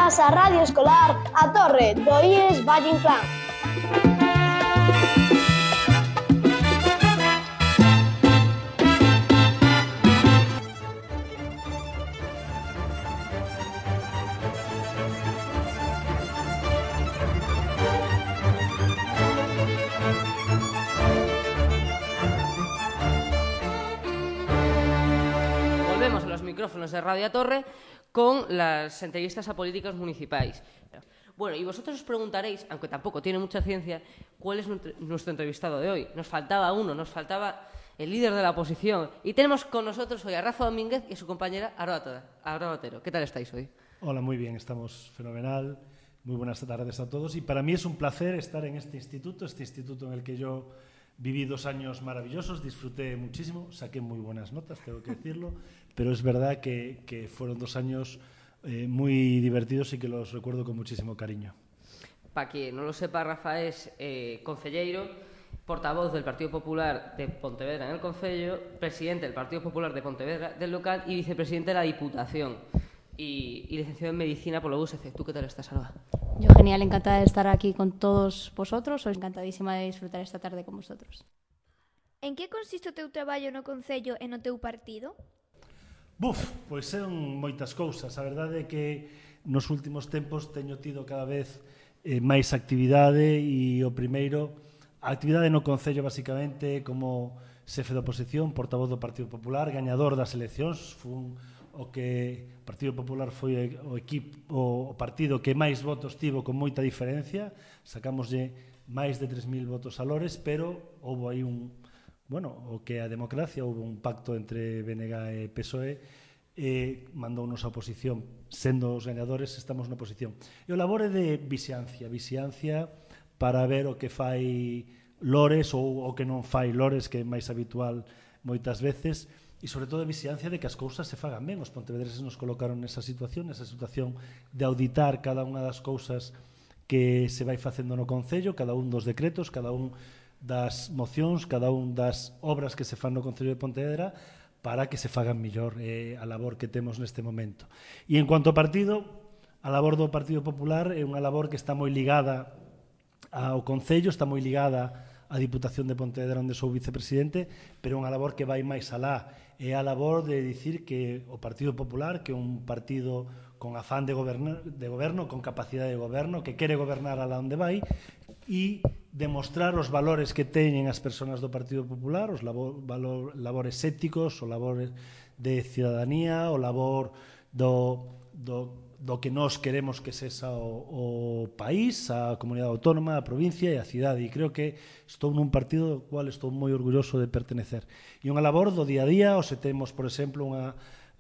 Benvidas á Radio Escolar A Torre do IES Valle Inclán. Volvemos a los micrófonos de Radio A Torre con las entrevistas a políticos municipais. Bueno, y vosotros os preguntaréis, aunque tampoco tiene mucha ciencia, ¿cuál es nuestro entrevistado de hoy? Nos faltaba uno, nos faltaba el líder de la oposición. Y tenemos con nosotros hoy a Rafa Domínguez y a su compañera Aroa Otero. ¿Qué tal estáis hoy? Hola, muy bien, estamos fenomenal. Muy buenas tardes a todos. Y para mí es un placer estar en este instituto en el que yo viví 2 años maravillosos, disfruté muchísimo, saqué muy buenas notas, tengo que decirlo, pero es verdad que fueron 2 años muy divertidos y que los recuerdo con muchísimo cariño. Para quien no lo sepa, Rafa es concelleiro, portavoz del Partido Popular de Pontevedra en el Concello, presidente del Partido Popular de Pontevedra del local y vicepresidente de la Diputación. Y licenciado en Medicina por la USC. ¿Tú qué tal estás, Alba? Yo genial, encantada de estar aquí con todos vosotros. Soy encantadísima de disfrutar esta tarde con vosotros. En que consiste o teu traballo no Concello e no teu partido? Pois son moitas cousas. A verdade é que nos últimos tempos teño tido cada vez máis actividade e o primeiro, a actividade no Concello basicamente como xefe de oposición, portavoz do Partido Popular, gañador das eleccións, fun o que o Partido Popular foi o partido que máis votos tivo con moita diferencia, sacámoslle máis de 3.000 votos a Lores, pero houve aí o que a democracia, houve un pacto entre BNG e PSOE e mandounos a oposición, sendo os gañadores estamos na oposición. E o labor é de vixiancia para ver o que fai Lores ou o que non fai Lores, que é máis habitual moitas veces, e sobre todo a vixiancia de que as cousas se fagan ben. Os pontevedreses nos colocaron nesa situación de auditar cada unha das cousas que se vai facendo no Concello, cada un dos decretos, cada un das mocións, cada un das obras que se fan no Concello de Pontevedra para que se fagan mellor a labor que temos neste momento. E en cuanto ao partido, a labor do Partido Popular é unha labor que está moi ligada ao Concello, está moi ligada á Diputación de Pontevedra onde sou vicepresidente, pero é unha labor que vai máis alá. É a labor de dicir que o Partido Popular, que é un partido con afán de goberno, con capacidade de goberno, que quere gobernar alá onde vai, e demostrar os valores que teñen as persoas do Partido Popular, os labores éticos, o labor de cidadanía, o labor do que nós queremos que sexa o país, a comunidade autónoma, a provincia e a cidade. E creo que estou nun partido do cual estou moi orgulloso de pertenecer. E unha labor do día a día, ou se temos, por exemplo, unha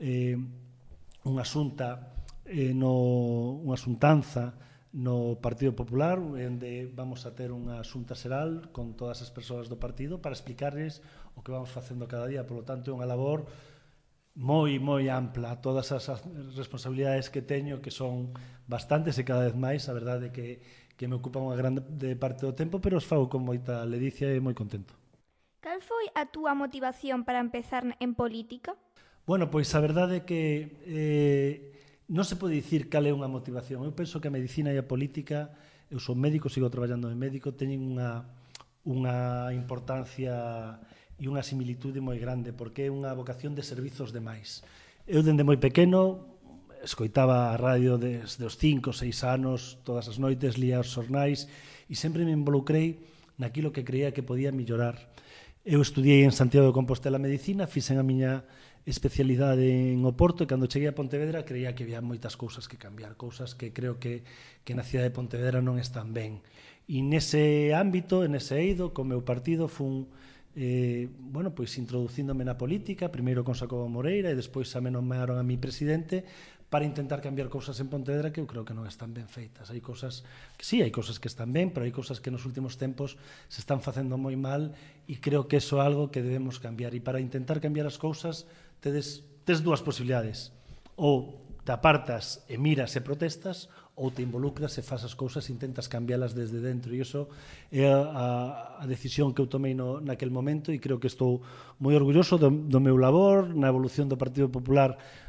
xuntanza no Partido Popular, onde vamos a ter unha xunta xeral con todas as persoas do partido para explicarles o que vamos facendo cada día. Por lo tanto, é unha labor moi ampla, todas as responsabilidades que teño, que son bastantes e cada vez máis, a verdade é que me ocupan unha grande parte do tempo, pero os fago con moita ledicia e moi contento. Cal foi a túa motivación para empezar en política? Bueno, pois a verdade é que non se pode dicir cal é unha motivación. Eu penso que a medicina e a política, eu son médico, sigo traballando de médico, teñen unha importancia e unha similitude moi grande, porque é unha vocación de servizos demais. Eu, dende moi pequeno, escoitaba a radio desde os 5 ou 6 anos, todas as noites, lía os xornais, e sempre me involucrei naquilo que creía que podía mellorar. Eu estudiei en Santiago de Compostela Medicina, fixen a miña especialidade en Oporto, e cando cheguei a Pontevedra creía que había moitas cousas que cambiar, cousas que creo que na cidade de Pontevedra non están ben. E nese ámbito, nese eido, co meu partido, fun introducíndome na política, primeiro con Xacobo Moreira e despois xa me nomearon a mi presidente para intentar cambiar cousas en Pontevedra que eu creo que non están ben feitas. Hai cousas que sí, hai cousas que están ben, pero hai cousas que nos últimos tempos se están facendo moi mal e creo que iso é algo que debemos cambiar. E para intentar cambiar as cousas tes 2 posibilidades. Ou te apartas e miras e protestas, ou te involucras e fas as cousas e intentas cambialas desde dentro. E iso é a decisión que eu tomei naquel momento e creo que estou moi orgulloso do meu labor na evolución do Partido Popular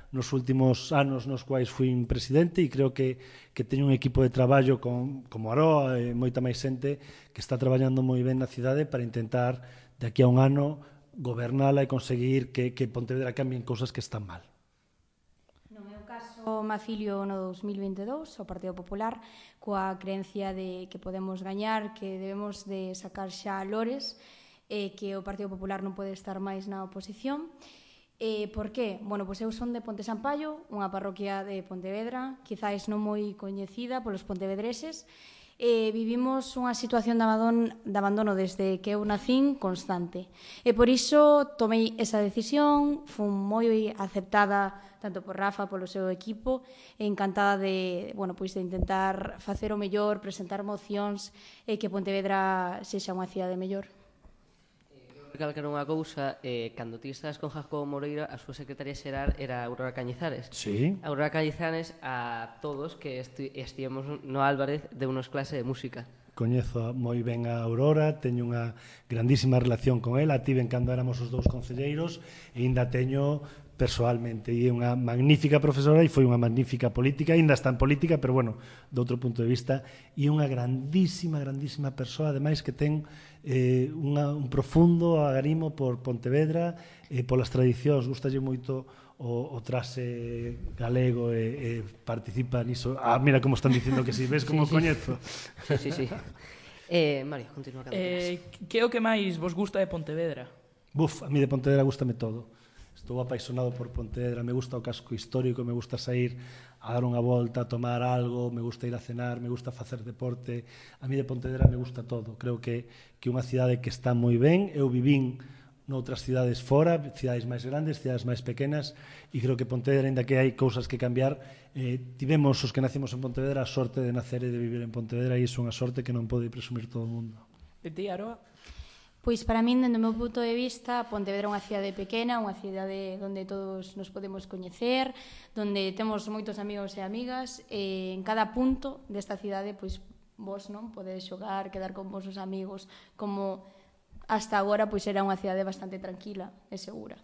nos últimos anos nos quais fui presidente, e creo que teño un equipo de traballo como Aroa e moita máis xente que está traballando moi ben na cidade para intentar, de aquí a un ano, gobernala e conseguir que Pontevedra cambien cousas que están mal. No meu caso, me afilio no 2022 ao Partido Popular coa creencia de que podemos gañar, que debemos de sacar xa lores, que o Partido Popular non pode estar máis na oposición. Por qué? Bueno, pois eu son de Ponte Sampaio, unha parroquia de Pontevedra, quizáis non moi coñecida polos pontevedreses. Vivimos unha situación de abandono desde que eu nacín constante. E por iso tomei esa decisión, fun moi aceptada tanto por Rafa, polo seu equipo, e encantada de intentar facer o mellor, presentar mocións e que Pontevedra sexa unha cidade mellor. Recalcar unha cousa, cando ti estás con Jacobo Moreira, a súa secretaria xeral era Aurora Cañizares. Sí. Aurora Cañizares, a todos que estivemos no Álvarez, deunos clase de música. Coñezo moi ben a Aurora, teño unha grandísima relación con ela, tiven cando éramos os dous concelleiros e ainda teño persoalmente, e é unha magnífica profesora e foi unha magnífica política, ainda está en política, pero bueno, de outro punto de vista, e unha grandísima persoa, ademais que ten un profundo agarimo por Pontevedra e polas tradicións, gustalle moito o traxe galego e participa niso. Mira como están dicindo que si, ves como coñezo. Sí. Mario, continúa cando queras. Que é o que máis vos gusta de Pontevedra? A mí de Pontevedra gústame todo. Estou apaixonado por Pontevedra, me gusta o casco histórico, me gusta sair a dar unha volta, a tomar algo, me gusta ir a cenar, me gusta facer deporte. A mí de Pontevedra me gusta todo. Creo que unha cidade que está moi ben. Eu vivín noutras cidades fora, cidades máis grandes, cidades máis pequenas, e creo que Pontevedra, ainda que hai cousas que cambiar, tivemos os que nacemos en Pontevedra a sorte de nacer e de vivir en Pontevedra, e iso é unha sorte que non pode presumir todo o mundo. E ti, Aroa? Pois para min, dende o meu punto de vista, Pontevedra é unha cidade pequena, unha cidade onde todos nos podemos coñecer, onde temos moitos amigos e amigas, e en cada punto desta cidade, pois vos non podedes xogar, quedar con vosos amigos, como hasta agora pois era unha cidade bastante tranquila e segura.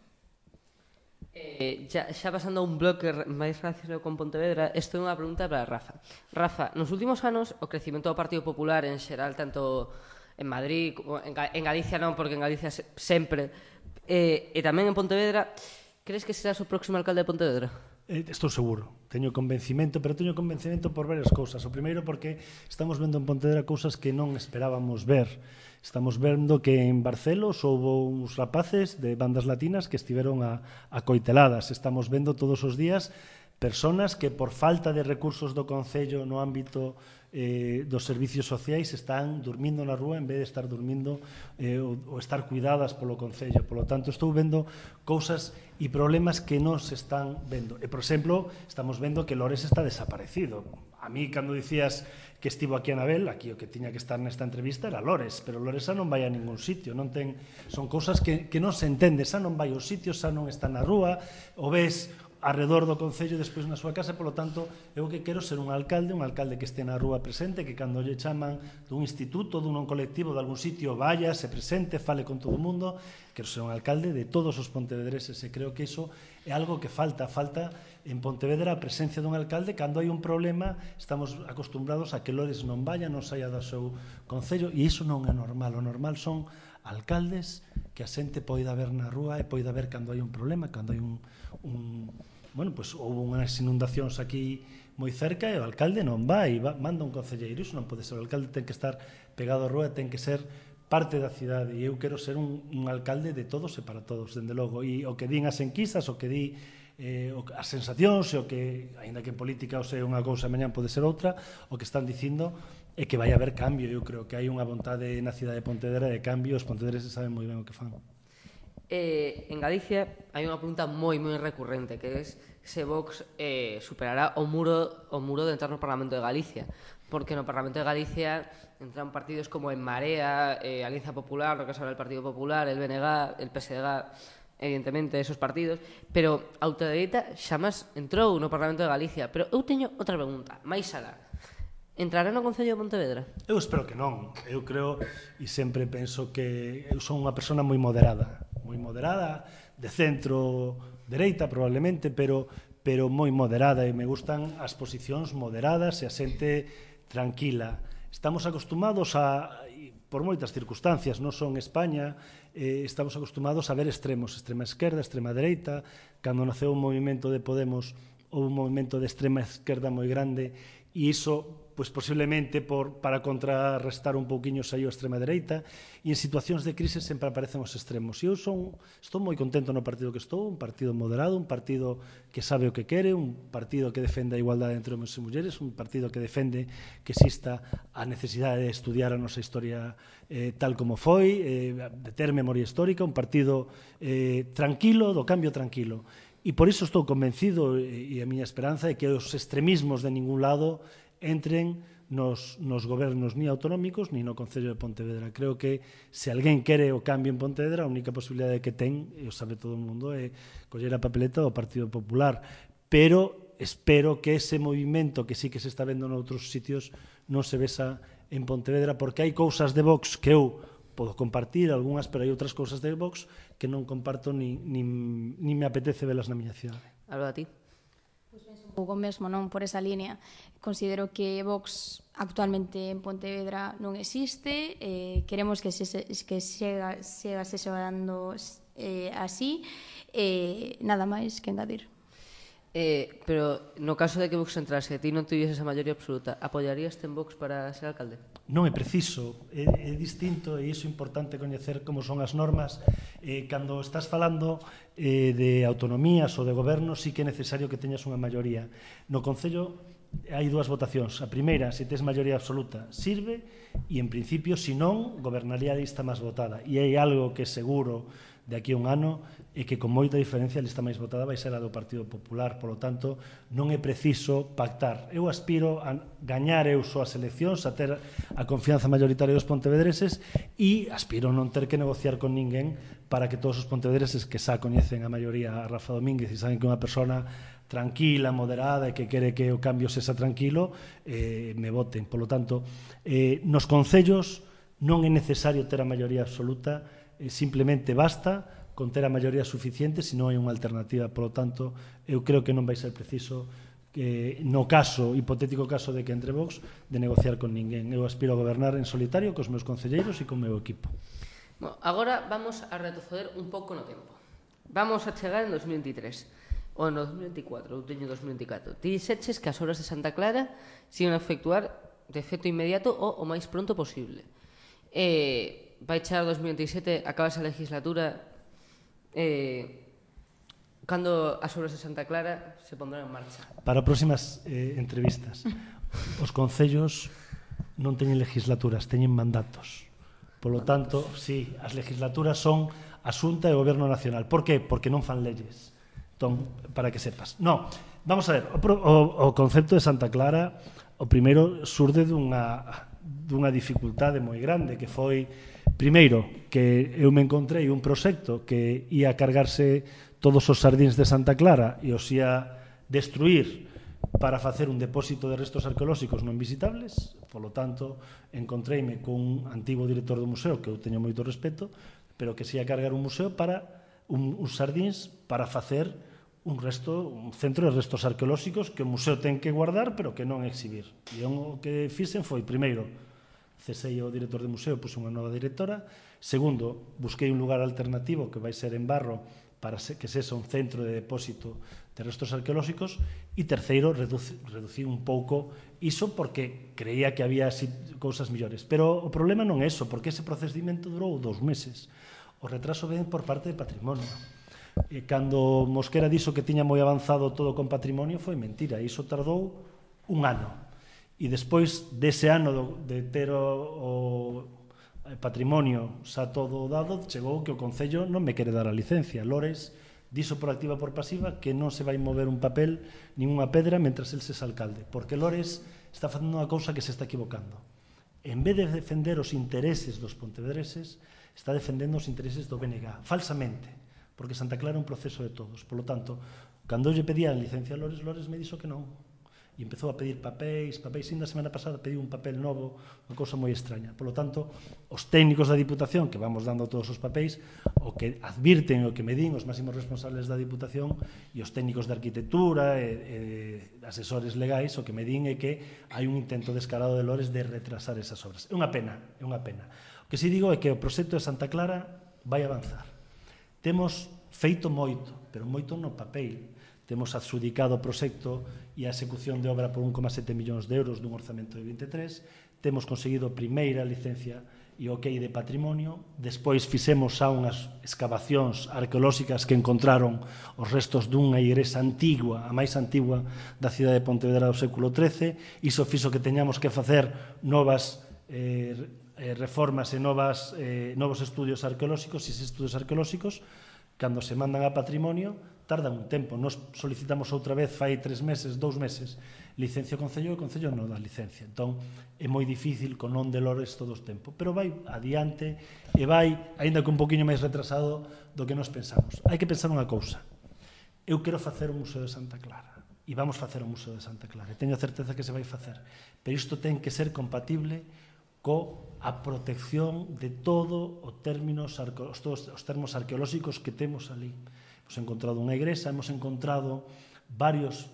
Xa pasando a un bloque máis relacionado con Pontevedra, isto é unha pregunta para Rafa. Rafa, nos últimos anos o crecimento do Partido Popular en xeral, tanto en Madrid, en Galicia non, porque en Galicia sempre, e tamén en Pontevedra, crees que serás o próximo alcalde de Pontevedra? Estou seguro, teño convencimento, pero teño convencimento por varias cousas. O primeiro porque estamos vendo en Pontevedra cousas que non esperábamos ver. Estamos vendo que en Barcelos houbo uns rapaces de bandas latinas que estiveron a coiteladas. Estamos vendo todos os días personas que por falta de recursos do Concello no ámbito dos servicios sociais están dormindo na rúa en vez de estar dormindo ou estar cuidadas polo Concello. Por lo tanto, estou vendo cousas e problemas que non se están vendo. E, por exemplo, estamos vendo que Lores está desaparecido. A mí, cando dicías que estivo aquí Anabel, aquí o que tiña que estar nesta entrevista era Lores, pero Lores xa non vai a ningún sitio, non ten, son cousas que non se entende, xa non vai aos sitios, xa non está na rúa, o ves arredor do Concello e despois na súa casa, polo tanto, eu que quero ser un alcalde que este na rúa presente, que cando lle chaman dun instituto, dun colectivo, de algún sitio, vaya, se presente, fale con todo o mundo. Quero ser un alcalde de todos os pontevedreses e creo que iso é algo que falta en Pontevedra a presencia dun alcalde. Cando hai un problema, estamos acostumbrados a que Lores non vaya, non saia do seu Concello, e iso non é normal. O normal son alcaldes que a xente poida ver na rúa e poida ver cando hai un problema, cando hai houve unhas inundacións aquí moi cerca e o alcalde non vai, manda un concelleiro. Iso non pode ser. O alcalde ten que estar pegado á rúa, ten que ser parte da cidade, e eu quero ser un alcalde de todos e para todos, dende logo. E o que din as enquisas, o que di as sensacións, e o que, aínda que en política o sea unha cousa, mañán pode ser outra, o que están dicindo é que vai haber cambio. Eu creo que hai unha vontade na cidade de Pontevedra de cambio, os pontevedreses saben moi ben o que fan. En Galicia hai unha pregunta moi recurrente, que é se Vox superará o muro de entrar no Parlamento de Galicia, porque no Parlamento de Galicia entran partidos como En Marea, Alianza Popular, no caso del Partido Popular, el BNG, el PSG, evidentemente esos partidos, pero a ultradereita xamás entrou no Parlamento de Galicia. Pero eu teño outra pregunta, máis alá. Entrará no Concello de Pontevedra? Eu espero que non. Eu creo e sempre penso que eu son unha persona moi moderada, de centro dereita probablemente, pero pero moi moderada, e me gustan as posicións moderadas e a xente tranquila. Estamos acostumados a, por moitas circunstancias, non son España, estamos acostumados a ver extremos, extrema esquerda, extrema dereita. Cando naceu o movimento de Podemos, houve un movimento de extrema esquerda moi grande, e iso, pois posiblemente para contrarrestar un pouquiño saiu a extrema dereita, e en situacións de crise sempre aparecen os extremos. E eu estou moi contento no partido que estou, un partido moderado, un partido que sabe o que quere, un partido que defende a igualdade entre homens e mulleres, un partido que defende que exista a necesidade de estudiar a nosa historia tal como foi, de ter memoria histórica, un partido tranquilo, do cambio tranquilo. E por iso estou convencido, e a miña esperanza é que os extremismos de ningún lado entren nos gobernos ni autonómicos ni no Concello de Pontevedra. Creo que se alguén quere o cambio en Pontevedra, a única posibilidade que ten, e o sabe todo o mundo, é coller a papeleta do Partido Popular. Pero espero que ese movimento que sí que se está vendo noutros sitios non se vesa en Pontevedra, porque hai cousas de Vox que eu podo compartir, algunhas, pero hai outras cousas de Vox que non comparto ni me apetece velas na miña cidade. Alba, a ti? Un pouco mesmo, non por esa línea. Considero que Vox actualmente en Pontevedra non existe, queremos que siga se dando así, nada máis que engadir. Pero no caso de que Vox entrase e ti non tuviese esa maioría absoluta, apoiarías en Vox para ser alcalde? Non é preciso, é distinto, e iso é importante coñecer como son as normas. Cando estás falando de autonomías ou de goberno, sí que é necesario que teñas unha maioría. No Concello hai dúas votacións. A primeira, se tes maioría absoluta, sirve, e en principio, se non, gobernaría a lista máis votada. E hai algo que é seguro de aquí a un ano, é que con moita diferencia a lista máis votada vai ser a do Partido Popular. Por lo tanto, non é preciso pactar. Eu aspiro a gañar eu só as eleccións, a ter a confianza mayoritaria dos pontevedreses, e aspiro a non ter que negociar con ninguén para que todos os pontevedreses que xa coñecen a maioría a Rafa Domínguez e saben que é unha persona tranquila, moderada e que quere que o cambio sexa tranquilo, me voten. Por lo tanto, nos concellos non é necesario ter a maioría absoluta, simplemente basta con ter a maioría suficiente, se non hai unha alternativa. Por lo tanto, eu creo que non vai ser preciso, no hipotético caso de que entre Vox, de negociar con ninguén. Eu aspiro a gobernar en solitario cos meus concelleiros e con o meu equipo. Bueno, agora vamos a retroceder un pouco no tempo. Vamos a chegar en 2023 ou no 2024, ou teño 2024. Ti dixeches que as obras de Santa Clara se iban a efectuar de efecto inmediato ou o máis pronto posible. Vai chegar 2027, acaba esa legislatura, cando as obras de Santa Clara se pondrán en marcha? Para próximas entrevistas. Os concellos non teñen legislaturas, teñen mandatos. Por lo tanto, sí, as legislaturas son a Xunta e o Goberno Nacional. Por qué? Porque non fan leyes. Entón, para que sepas. No, vamos a ver, o concepto de Santa Clara, o primeiro surde dunha dificultade moi grande, que foi, primeiro, que eu me encontrei un proxecto que ia cargarse todos os sardíns de Santa Clara e os ia destruir para facer un depósito de restos arqueolóxicos non visitables. Por lo tanto, encontreime cun antigo director do museo, que eu teño moito respeto, pero que se ia cargar un museo para uns sardíns para facer un centro de restos arqueolóxicos que o museo ten que guardar, pero que non exhibir. E o que fixen foi, primeiro, cesei o director de museo, puse unha nova directora. Segundo, busquei un lugar alternativo que vai ser en Barro para que sexa un centro de depósito de restos arqueolóxicos. E terceiro, reducí un pouco iso porque creía que había cousas millores. Pero o problema non é iso, porque ese procedimento durou 2 meses. O retraso ven por parte de Patrimonio. Cando Mosquera dixo que tiña moi avanzado todo con Patrimonio, foi mentira. Iso tardou 1 ano. E despois dese ano de ter o Patrimonio xa todo dado, chegou que o Concello non me quere dar a licencia. Lores dixo por activa por pasiva que non se vai mover un papel nin unha pedra mentras el sexa alcalde, porque Lores está facendo unha cousa que se está equivocando. En vez de defender os intereses dos pontevedreses, está defendendo os intereses do BNG, falsamente, porque Santa Clara é un proceso de todos. Por lo tanto, cando eu lle pedía a licencia a Lores, Lores me dixo que non. e empezou a pedir papéis, ainda a semana pasada pediu un papel novo, unha cousa moi extraña. Por lo tanto, os técnicos da Diputación, que vamos dando todos os papéis, o que advirten, o que me din os máximos responsables da Diputación e os técnicos de arquitectura e asesores legais, o que me din é que hai un intento descarado de Lores de retrasar esas obras. É unha pena, é unha pena. O que si digo é que o proxecto de Santa Clara vai avanzar. Temos feito moito, pero moito no papel. Temos adxudicado o proxecto e a execución de obra por 1,7 millóns de euros dun orzamento de 23. Temos conseguido a primeira licencia e o OK de patrimonio. Despois fixemos xa unhas excavacións arqueolóxicas que encontraron os restos dunha igrexa antigua, a máis antigua da cidade de Pontevedra do século XIII. Iso fixo que teñamos que facer novas reformas e novos estudios arqueolóxicos, e eses estudios arqueolóxicos, cando se mandan a patrimonio, tardan un tempo. Nos solicitamos outra vez, fai 3 meses, 2 meses, licencia ao Concello, e o Concello non dá licencia. Entón, é moi difícil con non de Lores todo o tempo. Pero vai adiante e vai, aínda que un poquinho máis retrasado do que nos pensamos. Hai que pensar unha cousa. Eu quero facer o Museo de Santa Clara. E vamos facer o Museo de Santa Clara. E teño certeza que se vai facer. Pero isto ten que ser compatible coa protección de todo os termos arqueolóxicos que temos ali. Hemos encontrado unha igrexa, hemos encontrado varios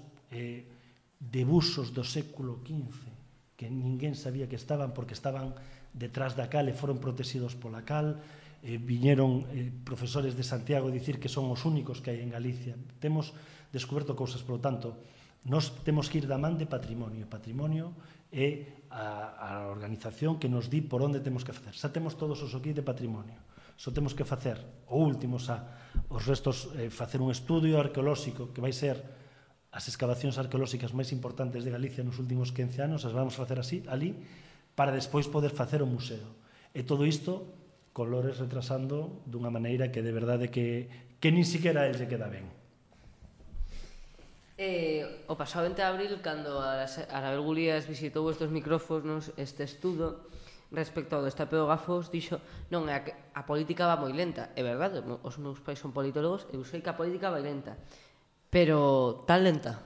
debuxos do século XV que ninguén sabía que estaban porque estaban detrás da cal e foron protegidos pola cal. Viñeron profesores de Santiago a dicir que son os únicos que hai en Galicia. Temos descoberto cousas, por lo tanto, nos temos que ir da man de patrimonio. Patrimonio é a organización que nos di por onde temos que facer. Xa temos todos os aquí de patrimonio. Só temos que facer o último xa, os restos, facer un estudio arqueolóxico que vai ser as excavacións arqueolóxicas máis importantes de Galicia nos últimos 15 anos, as vamos facer así, ali, para despois poder facer o museo. E todo isto, con Lores retrasando dunha maneira que de verdade que nin siquiera a él lle queda ben. O pasado 20 de abril, cando Anabel Gulías visitou estes micrófonos, este estudo, respecto ao destape do Gafos, dixo, non, a política va moi lenta. É verdade, os meus pais son politólogos, eu sei que a política vai lenta. Pero tan lenta?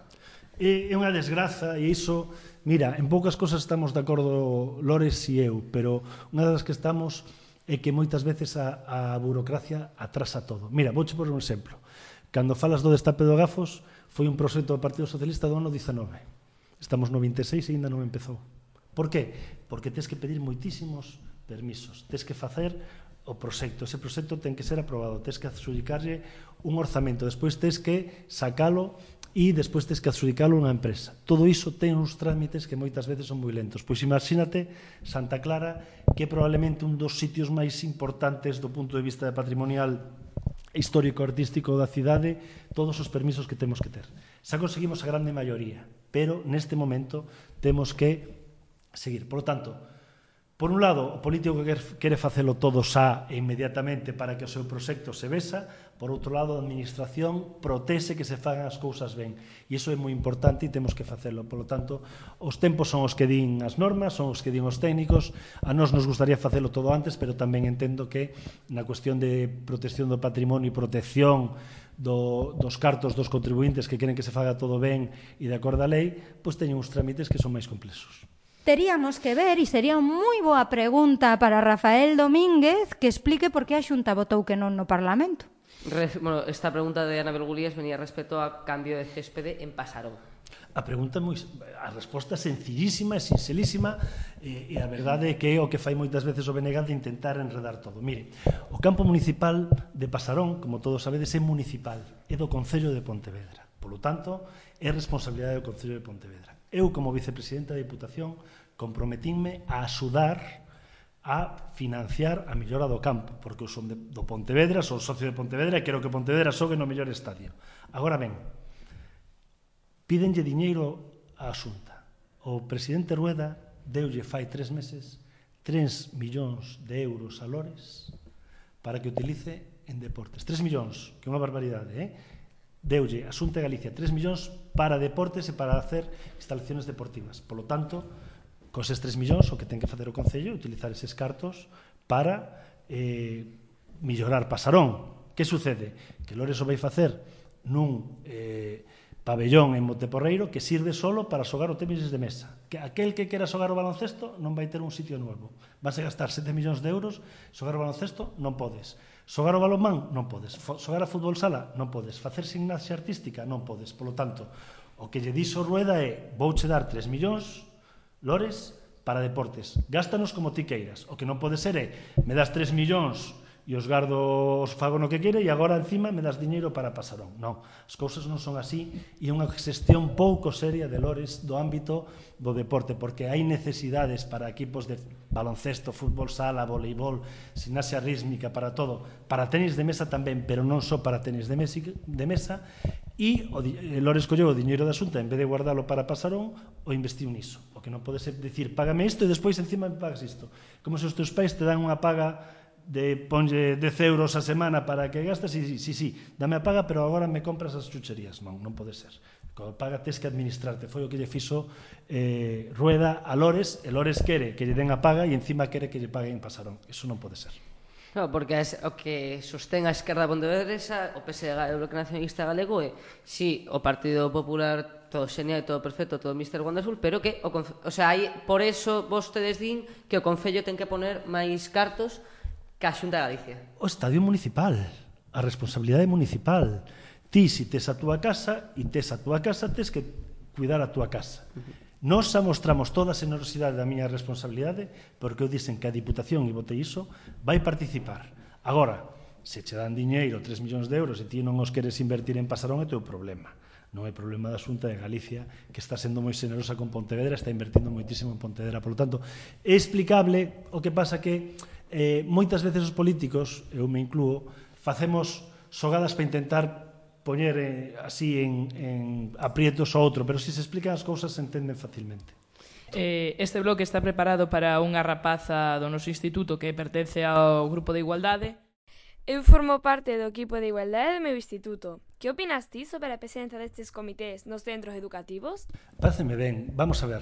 É unha desgraza e iso, mira, en poucas cosas estamos de acordo Lores e eu, pero unha das que estamos é que moitas veces a burocracia atrasa todo. Mira, vouche por un exemplo. Cando falas do destape do Gafos, foi un proxecto do Partido Socialista do ano 19. Estamos no 26 e ainda non empezou. Por qué? Porque tens que pedir moitísimos permisos. Tens que facer o proxecto. Ese proxecto ten que ser aprobado. Tens que adxudicarlle un orzamento. Despois tens que sacalo e despois tens que adxudicalo a unha empresa. Todo iso ten uns trámites que moitas veces son moi lentos. Pois imagínate Santa Clara, que é probablemente un dos sitios máis importantes do punto de vista patrimonial histórico-artístico da cidade, todos os permisos que temos que ter. Xa conseguimos a grande maioría, pero neste momento temos que seguir. Por lo tanto, por un lado, o político que quere facelo todo xa e inmediatamente para que o seu proxecto se vexa, por outro lado, a administración protexe que se fagan as cousas ben. E iso é moi importante e temos que facelo. Por lo tanto, os tempos son os que din as normas, son os que din os técnicos. A nós nos gustaría facelo todo antes, pero tamén entendo que na cuestión de protección do patrimonio e protección dos cartos dos contribuintes que queren que se faga todo ben e de acordo á lei, pois teñen uns trámites que son máis complexos. Teríamos que ver, e sería moi boa pregunta para Rafael Domínguez, que explique por que a Xunta votou que non no Parlamento. Bueno, esta pregunta de Anabel Gulías venía respecto a cambio de céspede en Pasarón. A resposta é sencillísima, é sinxelísima, e a verdade é que é o que fai moitas veces o Benegal de intentar enredar todo. Mire, o campo municipal de Pasarón, como todos sabedes, é municipal, é do Concello de Pontevedra. Por lo tanto, é responsabilidade do Concello de Pontevedra. Eu, como vicepresidente da Diputación, comprometínme a axudar a financiar a mellora do campo, porque eu son do Pontevedra, son socio de Pontevedra e quero que Pontevedra xogue no mellor estadio. Agora ben, pídenlle diñeiro á Xunta. O presidente Rueda deulle fai 3 meses 3 millóns de euros a Lores para que utilice en deportes. 3 millóns, que é unha barbaridade, deulle a Xunta de Galicia 3 millóns para deportes e para hacer instalaciones deportivas. Por lo tanto, con eses 3 millóns, o que ten que facer o Concello é utilizar eses cartos para mellorar Pasarón. Que sucede? Que Lores o vai facer nun pabellón en Monteporreiro que sirve solo para xogar o tenis de mesa. Que aquel que quera xogar o baloncesto non vai ter un sitio novo. Vas a gastar 7 millóns de euros, xogar o baloncesto non podes. Xogar o balonmán non podes. Xogar a fútbol sala non podes. Facer gimnasia artística non podes. Polo tanto, o que lle dixo Rueda é vouche dar 3 millóns, lores, para deportes. Gástanos como ti queiras. O que non pode ser é me das 3 millóns e os gardo, os fago no que quere e agora encima me das diñeiro para Pasarón. Non, as cousas non son así e unha xestión pouco seria de lores do ámbito do deporte, porque hai necesidades para equipos de baloncesto, fútbol sala, voleibol, gimnasia rítmica, para todo, para tenis de mesa tamén, pero non só para tenis de mesa, e Lores colleu o diñeiro da Xunta, en vez de guardalo para Pasarón, o investiu niso. O que non pode ser dicir, págame isto e despois encima me pagas isto. Como se os teus pais te dan unha paga de ponlle 10 euros a semana para que gastes e sí, dame a paga, pero agora me compras as chucherías. Non pode ser. Coa paga tes que administrarte. Foi o que lle fixo Rueda a Lores, e Lores quere que lle den a paga e encima quere que lle paguen Pasarón. Iso non pode ser. No, porque o que sostén a esquerda pontevedresa, o PSG, o Bloque Nacionalista Galego, é si o Partido Popular todo xenial, todo perfecto, todo Mr. Wonderful, pero que hai, por eso vostedes din que o Concello ten que poner máis cartos que a Xunta de Galicia. O estadio municipal, a responsabilidade municipal. Ti, se tes a túa casa e tes a túa casa, tes que cuidar a túa casa. Nos mostramos toda a xenerosidade da miña responsabilidade, porque eu dixen que a Diputación, e votei iso, vai participar. Agora, se che dan diñeiro, 3 millóns de euros, e ti non os queres invertir en Pasarón, é teu problema. Non é problema da Xunta de Galicia, que está sendo moi xenerosa con Pontevedra, está invertindo moitísimo en Pontevedra. Por lo tanto, é explicable. O que pasa que moitas veces os políticos, eu me incluo, facemos xogadas para intentar poñer así en aprietos o outro, pero se se explican as cousas se entenden facilmente. Este bloque está preparado para unha rapaza do noso instituto que pertence ao grupo de igualdade. Eu formo parte do equipo de igualdade do meu instituto. Que opinas ti sobre a presenza destes comités nos centros educativos? Páreceme ben. Vamos a ver.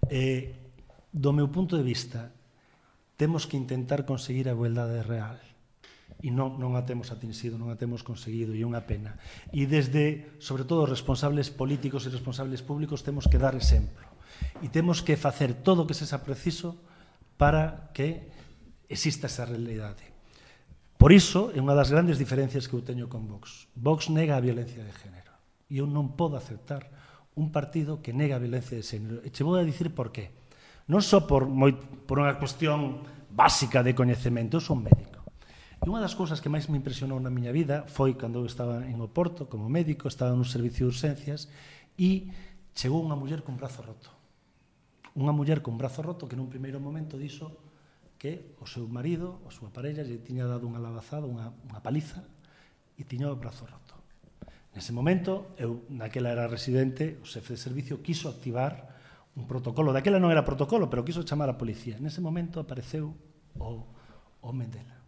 Do meu punto de vista, temos que intentar conseguir a igualdade real. E non a temos atingido, non a temos conseguido, e é unha pena. E desde, sobre todo, os responsables políticos e responsables públicos temos que dar exemplo. E temos que facer todo o que sexa preciso para que exista esa realidade. Por iso, é unha das grandes diferencias que eu teño con Vox. Vox nega a violencia de género. E eu non podo aceptar un partido que nega a violencia de género. E che vou a dicir por qué. Non só por unha cuestión básica de coñecemento, eu son médico. E unha das cousas que máis me impresionou na miña vida foi cando eu estaba en Oporto como médico, estaba nun servicio de urxencias e chegou unha muller con brazo roto. Unha muller con brazo roto que nun primeiro momento dixo que o seu marido, a súa parella, lle tiña dado unha labazada, unha paliza e tiña o brazo roto. Nese momento, eu, naquela era residente, o xefe de servicio quiso activar un protocolo. Daquela non era protocolo, pero quiso chamar a policía. Nese momento apareceu o home dela.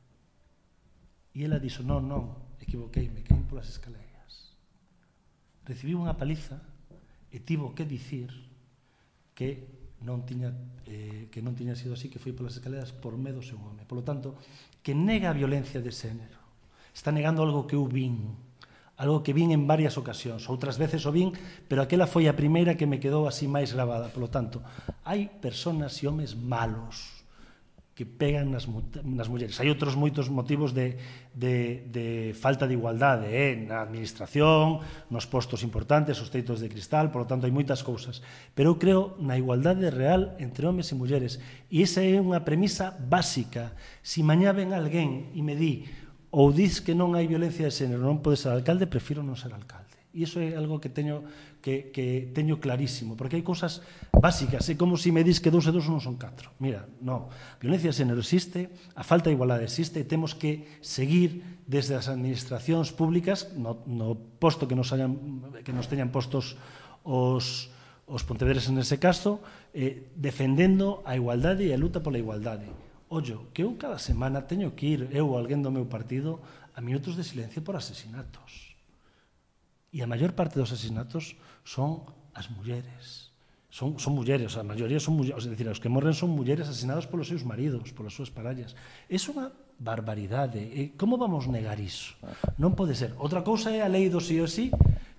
E ela dixo, non, equivoqueime, caín polas escaleras. Recibiu unha paliza e tivo que dicir que non tiña sido así, que foi polas escaleras por medo ao seu home. Por lo tanto, que nega a violencia de xénero. Está negando algo que eu vin, algo que vin en varias ocasións. Outras veces o vin, pero aquela foi a primeira que me quedou así máis grabada. Por lo tanto, hai personas e homes malos que pegan nas mulleres. Hai outros moitos motivos de falta de igualdade, na administración, nos postos importantes, os teitos de cristal, por lo tanto hai moitas cousas. Pero eu creo na igualdade real entre homes e mulleres. E esa é unha premisa básica. Se mañá ven alguén e me di ou dis que non hai violencia de xénero, non pode ser alcalde, prefiro non ser alcalde. E iso é algo que teño clarísimo, porque hai cousas básicas, é como se me dis que 2 e 2 non son 4. Mira, non, a violencia de xénero existe, a falta de igualdade existe, e temos que seguir desde as administracións públicas, no posto que nos teñan postos os pontevedreses nese caso, defendendo a igualdade e a luta pola igualdade. Ollo, que eu cada semana teño que ir, eu ou alguén do meu partido, a minutos de silencio por asesinatos. E a maior parte dos asesinatos son as mulleres. Son mulleres, a maioría son mulleres, é dicir, os que morren son mulleres asesinadas polos seus maridos, polas súas parallas. É unha barbaridade. Como vamos negar iso? Non pode ser. Outra cousa é a lei do sí ou sí,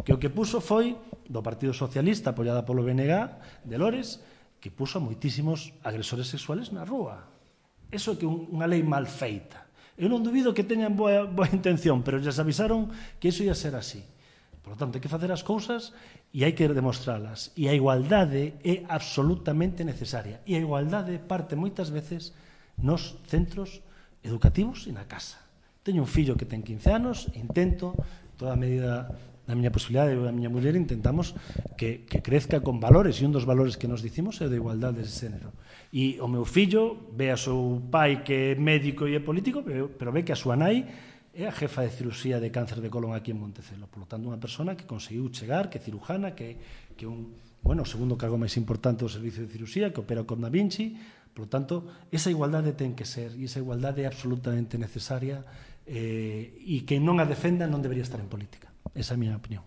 que o que puso foi do Partido Socialista apoiada polo BNG de Lores, que puso moitísimos agresores sexuales na rúa. Eso é que unha lei mal feita. Eu non dubido que teñan boa intención, pero lles avisaron que iso ia ser así. Por lo tanto, hai que facer as cousas e hai que demostralas. E a igualdade é absolutamente necesaria. E a igualdade parte moitas veces nos centros educativos e na casa. Teño un fillo que ten 15 anos e intento, toda a medida da miña posibilidade, eu e a miña muller intentamos que crezca con valores, e un dos valores que nos dicimos é o de igualdade de xénero. E o meu fillo ve a seu pai que é médico e é político, pero ve que a súa nai é a jefa de cirurxía de cáncer de colon aquí en Montecelo. Por lo tanto, unha persona que conseguiu chegar, que é cirujana, que o segundo cargo máis importante do servicio de cirurxía, que opera con Da Vinci. Por lo tanto, esa igualdade ten que ser, e esa igualdade é absolutamente necesaria, e que non a defenda non debería estar en política. Esa é a miña opinión.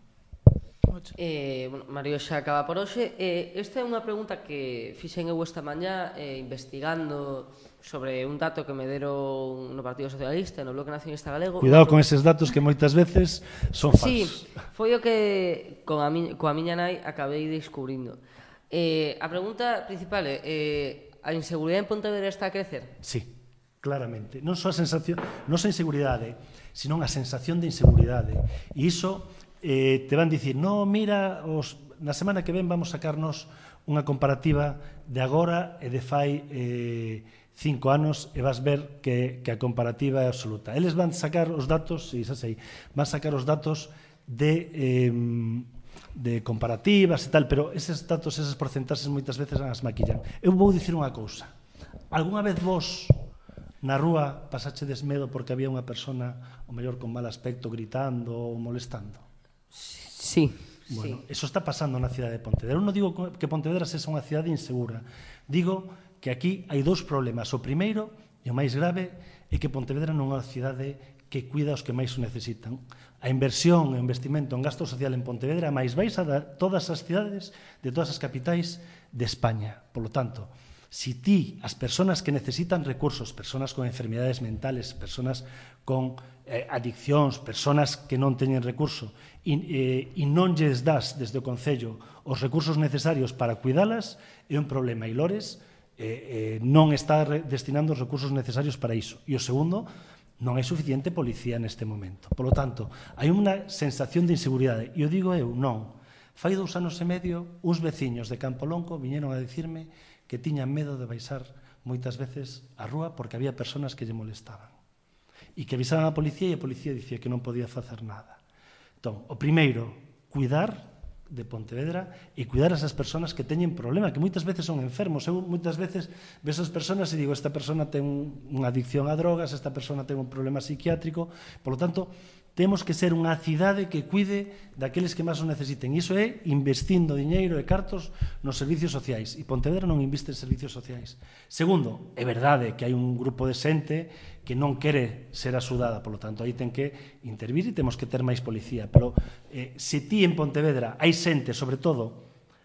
Mario xa acaba por hoxe. Esta é unha pregunta que fixen eu esta mañá investigando sobre un dato que me deron no Partido Socialista, no Bloque Nacionalista Galego. Cuidado con eses datos que moitas veces son falsos. Sí, foi o que coa miña nai acabei descubrindo. A pregunta principal é a inseguridade en Pontevedra está a crecer? Sí, claramente. Non só a sensación, non só a inseguridade, senón a sensación de inseguridade. E iso te van dicir, no, mira, na semana que ven vamos sacarnos unha comparativa de agora e de fai 5 anos e vas ver que a comparativa é absoluta. Eles van sacar os datos, van sacar os datos de comparativas e tal, pero eses datos, esas porcentaxes moitas veces as maquillan. Eu vou dicir unha cousa. Algúna vez vos na rúa pasachedes medo porque había unha persona, o mellor con mal aspecto, gritando ou molestando? Sí. Bueno, eso está pasando na cidade de Pontevedra. Eu non digo que Pontevedra sexa unha cidade insegura. Digo que aquí hai dous problemas. O primeiro, e o máis grave, é que Pontevedra non é unha cidade que cuida os que máis o necesitan. A inversión e o investimento en gasto social en Pontevedra máis baixa de todas as cidades, de todas as capitais de España. Por lo tanto, si ti, as persoas que necesitan recursos, persoas con enfermedades mentales, persoas con adiccións, persoas que non teñen recurso, e non lles das desde o Concello os recursos necesarios para cuidalas, é un problema. E Lores non está destinando os recursos necesarios para iso. E o segundo, non hai suficiente policía neste momento. Por lo tanto, hai unha sensación de inseguridade. E o digo eu, non. Fai 2 anos e medio, uns veciños de Campolonco viñeron a dicirme que tiñan medo de baixar moitas veces á rúa porque había persoas que lle molestaban. E que avisaban a policía e a policía dicía que non podía facer nada. Entón, o primeiro, cuidar de Pontevedra e cuidar a esas persoas que teñen problema, que moitas veces son enfermos. Eu moitas veces ves as persoas e digo, esta persona ten unha adicción a drogas, esta persona ten un problema psiquiátrico. Por lo tanto, temos que ser unha cidade que cuide daqueles que máis o necesiten. E iso é investindo diñeiro e cartos nos servicios sociais. E Pontevedra non inviste en servicios sociais. Segundo, é verdade que hai un grupo de xente que non quere ser axudada, por lo tanto, aí ten que intervir e temos que ter máis policía. Pero se ti en Pontevedra hai xente, sobre todo,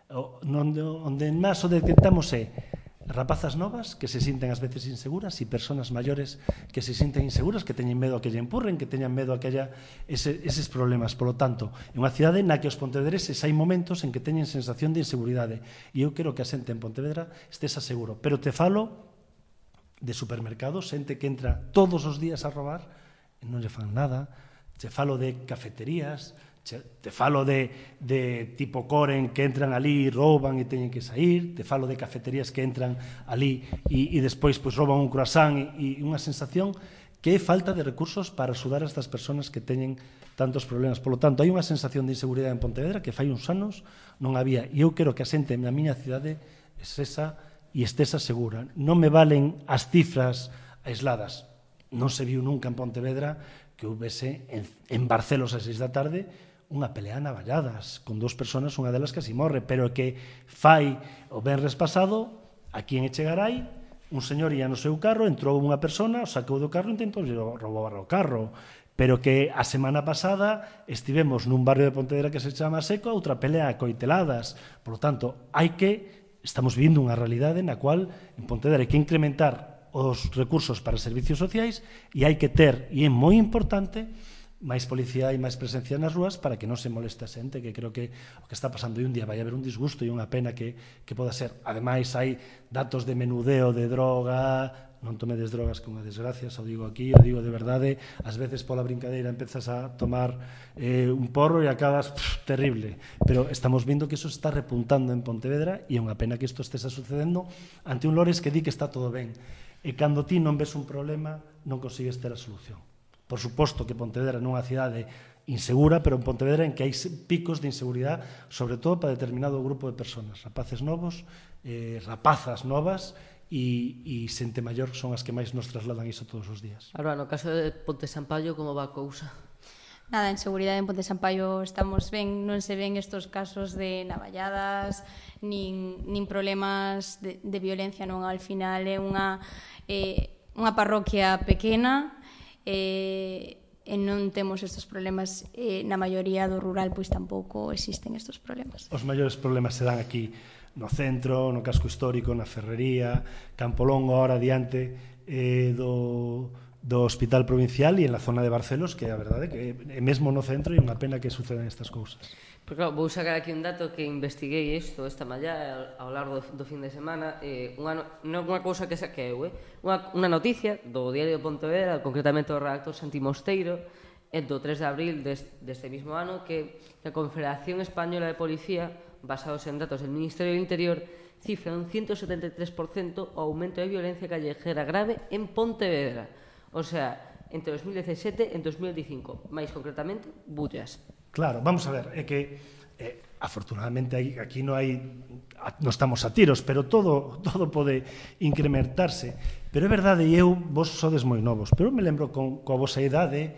onde máis o detectamos é rapazas novas que se sinten ás veces inseguras e persoas maiores que se sinten inseguras, que teñen medo a que lle empurren, que teñan medo a que haya eses problemas. Por lo tanto, é unha cidade na que os pontevedreses hai momentos en que teñen sensación de inseguridade, e eu quero que a xente en Pontevedra estés seguro. Pero te falo de supermercados, xente que entra todos os días a robar e non lle fan nada. Te falo de cafeterías, te falo de tipo Coren que entran ali, rouban e teñen que sair. Te falo de cafeterías que entran ali e despois rouban un croissant e unha sensación que é falta de recursos para axudar a estas persoas que teñen tantos problemas. Por lo tanto, hai unha sensación de inseguridade en Pontevedra que fai uns anos non había, e eu quero que a xente na miña cidade esesa e estesa segura. Non me valen as cifras aisladas. Non se viu nunca en Pontevedra que houvese en Barcelos a 6 da tarde unha pelea a navalladas, con 2 persoas, unha delas casi morre, pero que fai o venres pasado, aquí en Echegaray, un señor ia no seu carro, entrou unha persona, o sacou do carro e intentou roubar o carro, pero que a semana pasada estivemos nun barrio de Pontevedra que se chama Seco, outra pelea a coiteladas. Por lo tanto, estamos vivindo unha realidade na cual en Pontevedra hai que incrementar os recursos para servicios sociais e hai que ter, e é moi importante, máis policía e máis presencia nas rúas para que non se moleste a xente, que creo que o que está pasando, e un día vai haber un disgusto e unha pena que poda ser. Ademais, hai datos de menudeo de droga, non tomedes drogas con unha desgracia, o digo aquí, o digo de verdade, ás veces pola brincadeira empezas a tomar un porro e acabas terrible, pero estamos vendo que iso está repuntando en Pontevedra e é unha pena que isto estese sucedendo ante un Lores que di que está todo ben, e cando ti non ves un problema non consigues ter a solución. Por suposto que Pontevedra non é unha cidade insegura, pero en Pontevedra en que hai picos de inseguridade, sobre todo para determinado grupo de personas, rapaces novos, rapazas novas, e xente maior son as que máis nos trasladan iso todos os días. Ahora, no caso de Ponte Sampaio, como va a cousa? Nada, en seguridade en Ponte Sampaio estamos ben, non se ven estos casos de navalladas, nin problemas de violencia, non, al final é unha parroquia pequena, e non temos estes problemas, na maioría do rural pois tampouco existen estes problemas. Os maiores problemas se dan aquí no centro, no casco histórico, na Ferrería, Campolongo, ahora diante do Hospital Provincial e en la zona de Barcelos, que a verdade que é mesmo no centro e unha pena que sucedan estas cousas. Porque, claro, vou sacar aquí un dato que investiguei isto esta mañá ao largo do fin de semana, non unha cousa que saqueu, unha noticia do Diario de Pontevedra, concretamente do redactor Santi Mosteiro, do 3 de abril deste mismo ano, que a Confederación Española de Policía, basados en datos del Ministerio del Interior, cifra un 173% o aumento de violencia callejera grave en Pontevedra. O sea, entre 2017 e 2015, máis concretamente, Bullas. Claro, vamos a ver, é que afortunadamente aquí non estamos a tiros, pero todo pode incrementarse. Pero é verdade, e vos sodes moi novos, pero me lembro coa vosa idade,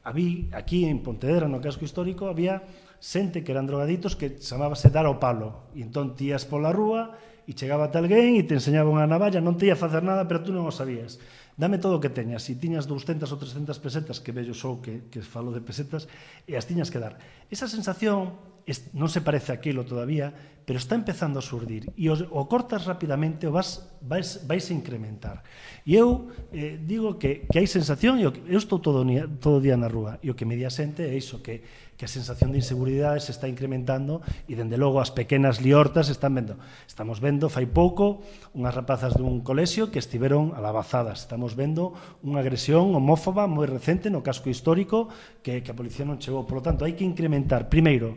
aquí en Pontevedra, no casco histórico, había xente que eran drogaditos que chamábase dar ao palo, e entón tías pola rúa e chegaba alguén e te enseñaba unha navalla, non te ia facer nada, pero tú non o sabías. Dame todo o que teñas, e tiñas 200 ou 300 pesetas, que vello sou que falo de pesetas, e as tiñas que dar. Esa sensación non se parece a aquilo todavía, pero está empezando a surdir, e o cortas rapidamente, o vais incrementar. E eu digo que hai sensación, eu estou todo o día na rúa, e o que me di a xente é iso, que a sensación de inseguridade se está incrementando, e dende logo as pequenas liortas estamos vendo fai pouco unhas rapazas dun colexio que estiveron alabazadas, estamos vendo unha agresión homófoba moi recente no casco histórico que a policía non chegou. Por lo tanto, hai que incrementar, primeiro,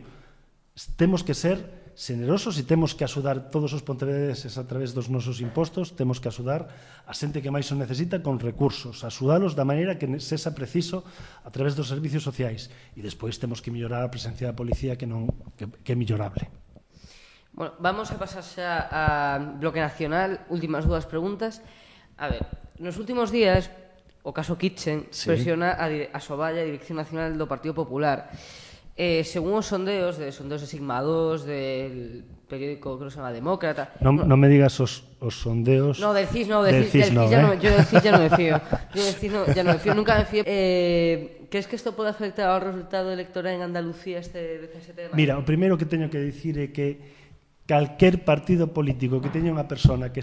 temos que ser generosos e temos que axudar todos os pontevedreses a través dos nosos impostos, temos que axudar a xente que máis o necesita con recursos, axudalos da maneira que sexa preciso a través dos servicios sociais, e despois temos que mellorar a presencia da policía que é mellorable. Bueno, vamos a pasar xa a Bloque Nacional, últimas dúas preguntas. A ver, nos últimos días o caso Kitchen presiona a Soballa, a Dirección Nacional do Partido Popular. Según os sondeos de Sigma 2, del periódico que se llama Demócrata... Non me digas os sondeos... No, del CIS no, yo del CIS ya no me fío. Nunca me fío. ¿Crees que esto puede afectar ao resultado electoral en Andalucía este 17 de maio? Mira, o primeiro que teño que dicir é que calquer partido político que teña unha persona que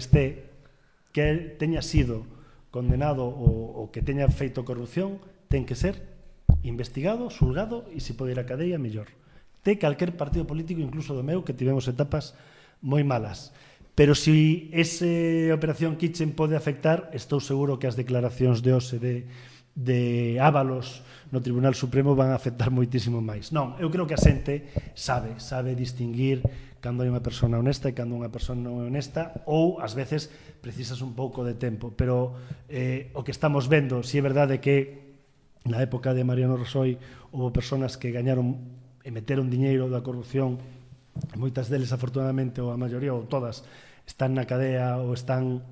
teña sido condenado ou que teña feito corrupción, ten que ser investigado, xulgado, e se pode ir a cadeia, mellor. Té calquer partido político, incluso do meu, que tivemos etapas moi malas. Pero se esa operación Kitchen pode afectar, estou seguro que as declaracións de hoxe de Ábalos no Tribunal Supremo van a afectar moitísimo máis. Non, eu creo que a xente sabe distinguir cando hai unha persona honesta e cando unha persona non é honesta, ou, ás veces, precisas un pouco de tempo. Pero o que estamos vendo, se é verdade que na época de Mariano Rajoy houve personas que gañaron e meteron diñeiro da corrupción, e moitas deles, afortunadamente, ou a maioría, ou todas, están na cadea ou están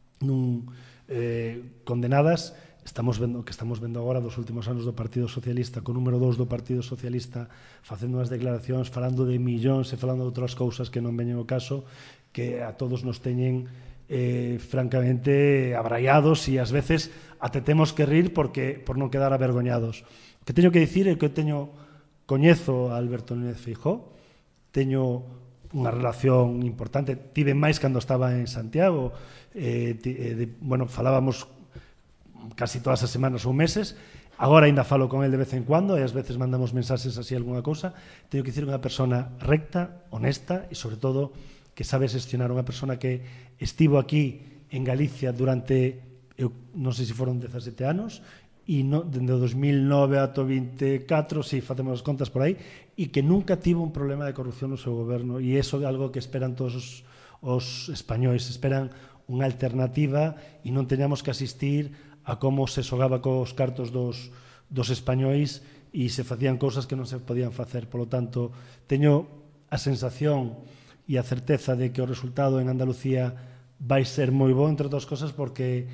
condenadas. Estamos vendo agora dos últimos anos do Partido Socialista, co número 2 do Partido Socialista, facendo unhas declaracións, falando de millóns e falando de outras cousas que non veñen ao caso, que a todos nos teñen francamente abraiados, e ás veces até temos que rir por non quedar avergoñados. O que teño que dicir é que coñezo a Alberto Núñez Feijóo, teño unha relación importante, tive máis cando estaba en Santiago, falábamos casi todas as semanas ou meses, Agora ainda falo con el de vez en cuando e ás veces mandamos mensaxes así algunha cousa. Teño que dicir unha persona recta, honesta e sobre todo que sabe xestionar, unha persona que estivo aquí en Galicia durante, eu non sei se foron 17 anos, e dende o 2009 ata o 24, si facemos as contas por aí, e que nunca tivo un problema de corrupción no seu goberno, e iso é algo que esperan todos os españois, esperan unha alternativa e non teñamos que asistir a como se xogaba cos cartos dos españois e se facían cousas que non se podían facer. Por lo tanto, teño a sensación e a certeza de que o resultado en Andalucía vai ser moi bo, entre outras cosas, porque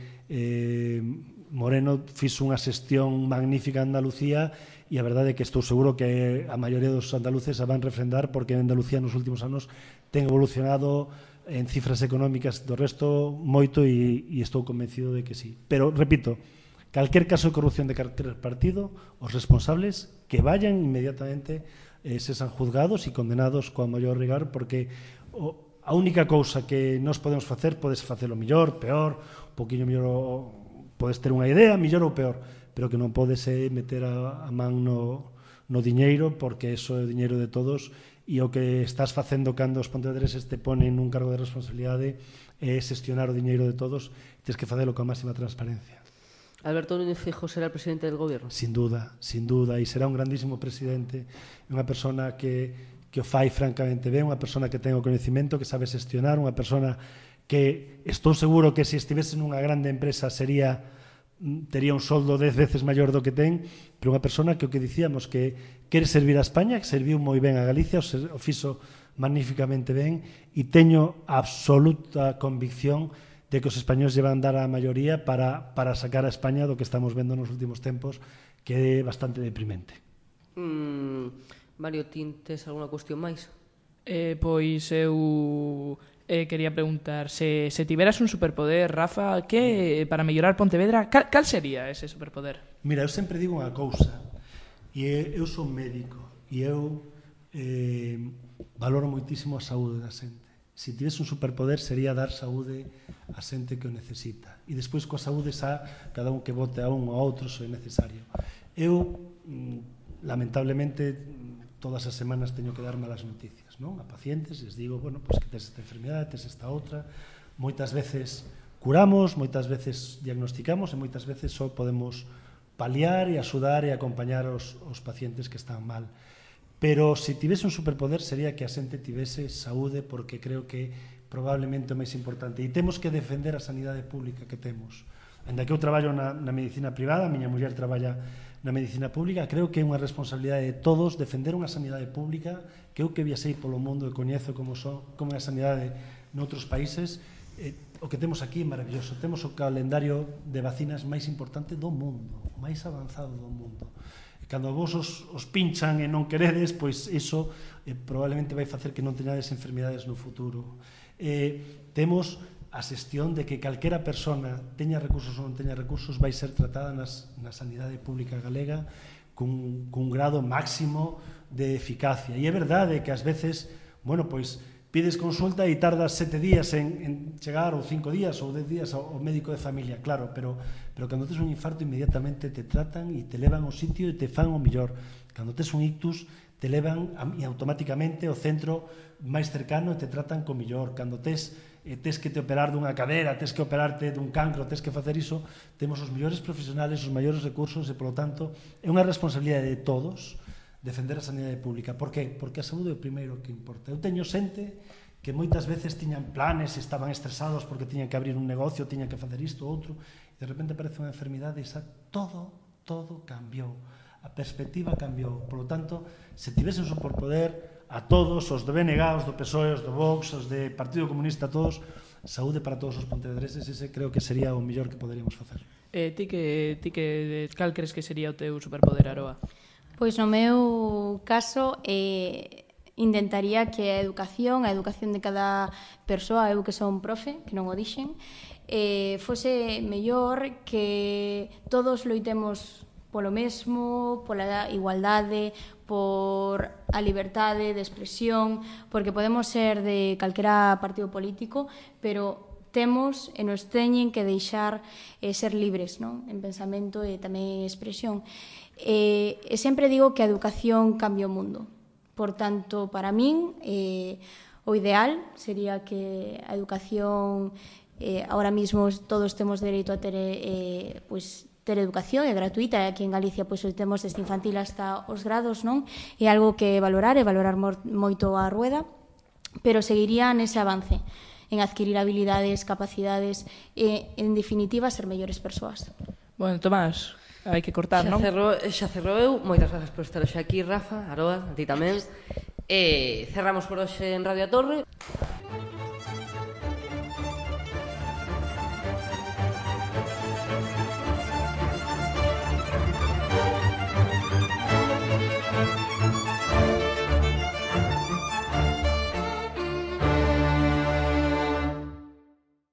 Moreno fixo unha xestión magnífica en Andalucía e a verdade é que estou seguro que a maioría dos andaluces a van refrendar, porque en Andalucía nos últimos anos ten evolucionado en cifras económicas do resto moito e estou convencido de que sí. Pero, repito, calquer caso de corrupción de calquer partido, os responsables que vayan inmediatamente sean juzgados e condenados coa maior rigor, porque a única cousa que nós podemos facer, podes facelo mellor, peor, un poquinho mellor, podes ter unha idea, mellor ou peor, pero que non podes meter a man no diñeiro, porque eso é o diñeiro de todos, e o que estás facendo cando os pontevedreses te ponen un cargo de responsabilidade é xestionar o diñeiro de todos, e tens que facelo con máxima transparencia. Alberto Núñez Feijóo será el presidente del gobierno? Sin duda, e será un grandísimo presidente, unha persona que o fai francamente ben, unha persona que ten o coñecimento, que sabe xestionar, unha persona que estou seguro que se estivese nunha grande empresa tería un soldo 10 veces maior do que ten, pero unha persona que o que dicíamos que quere servir a España, que serviu moi ben a Galicia, o fixo magníficamente ben, e teño absoluta convicción de que os españoles llevan dar a maioría para sacar a España do que estamos vendo nos últimos tempos, que é bastante deprimente. Mario, tes alguna cuestión máis? Pois eu quería preguntar, se tiveras un superpoder, Rafa, que para mellorar Pontevedra, cal sería ese superpoder? Mira, eu sempre digo unha cousa, e eu sou médico, e eu valoro moitísimo a saúde da xente. Se tivese un superpoder sería dar saúde a xente que o necesita, e despois coa saúde cada un que vote a un ou a outro se é necesario. Eu, lamentablemente, todas as semanas teño que dar malas noticias, non? A pacientes les digo, bueno, pues que tes esta enfermedade, tes esta outra. Moitas veces curamos, moitas veces diagnosticamos e moitas veces só podemos paliar e axudar e acompañar os pacientes que están mal. Pero se tivese un superpoder sería que a xente tivese saúde, porque creo que probablemente o máis importante. E temos que defender a sanidade pública que temos. Ainda que eu traballo na medicina privada, a miña muller traballa na medicina pública, creo que é unha responsabilidade de todos defender unha sanidade pública, que eu que viaxei polo mundo e coñezo como é a sanidade noutros países. O que temos aquí é maravilloso. Temos o calendario de vacinas máis importante do mundo, o máis avanzado do mundo. Cando vos os pinchan e non queredes, pois iso probablemente vai facer que non teñades enfermidades no futuro. Temos a xestión de que calquera persona teña recursos ou non teña recursos vai ser tratada na sanidade pública galega cun grado máximo de eficacia. E é verdade que ás veces, bueno, pois pides consulta e tardas 7 días en chegar, ou 5 días, ou 10 días ao médico de familia, claro, pero cando tes un infarto inmediatamente te tratan e te levan ao sitio e te fan o mellor. Cando tes un ictus te levan automáticamente ao centro máis cercano e te tratan co mellor. Cando tes que te operar dunha cadera, tes que operarte dun cancro, tes que facer iso, temos os mellores profesionales, os maiores recursos e, polo tanto, é unha responsabilidade de todos defender a sanidade pública. Por qué? Porque a saúde é o primeiro que importa. Eu teño xente que moitas veces tiñan planes, estaban estresados porque tiñan que abrir un negocio, tiñan que facer isto ou outro, e de repente aparece unha enfermidade e todo cambiou. A perspectiva cambiou. Por lo tanto, se tivese un superpoder, a todos, os do BNG, os do PSOE, os do Vox, os de Partido Comunista, todos, saúde para todos os pontevedreses, ese creo que sería o mellor que poderíamos facer. Ti cal crees que sería o teu superpoder, Aroa? Pois no meu caso intentaría que a educación de cada persoa, eu que son profe, que non o dixen, fose mellor, que todos loitemos polo mesmo, pola igualdade, por a liberdade de expresión, porque podemos ser de calquera partido político, pero temos e nos teñen que deixar ser libres, non? En pensamento e tamén en expresión. E sempre digo que a educación cambia o mundo. Por tanto, para min, o ideal sería que a educación, ahora mismo todos temos dereito a ter educación, é gratuita, e aquí en Galicia pois temos desde infantil hasta os grados, non? É algo que valorar moito a rueda, pero seguiría nese avance, en adquirir habilidades, capacidades e, en definitiva, ser mellores persoas. Bueno, Tomás, hai que cortar, non? Xa cerrou eu. Moitas grazas por estar hoxe aquí, Rafa, Aroa, a ti tamén. Cerramos por hoxe en Radio A Torre.